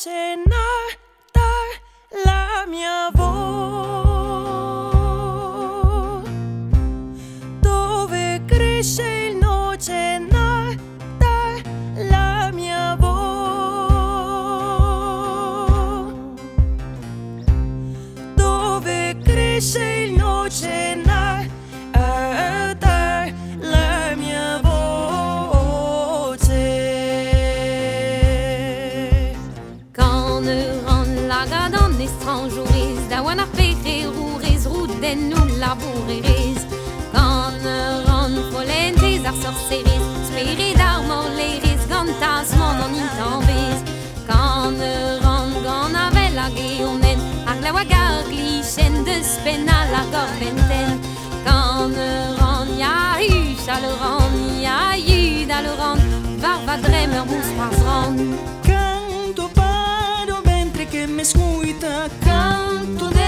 noce nata la mia voce, dove cresce il noce nata la mia voce, dove cresce il noce nata la mia voce. Quand ne rend la gadon estrangeries, d'awana pere roures rouden nous laboureries. Quand ne rend folentes ar sorceries, spirit d'armor leris gantas mon en intambes. Quand ne rend gan avel a geonen, ar la wagar glichen de spena la gorbenten. Quand ne rend ya hu chaleran, ya hu daleran, varva dremer mus parsran. Canto paro mentre che me scuita, canto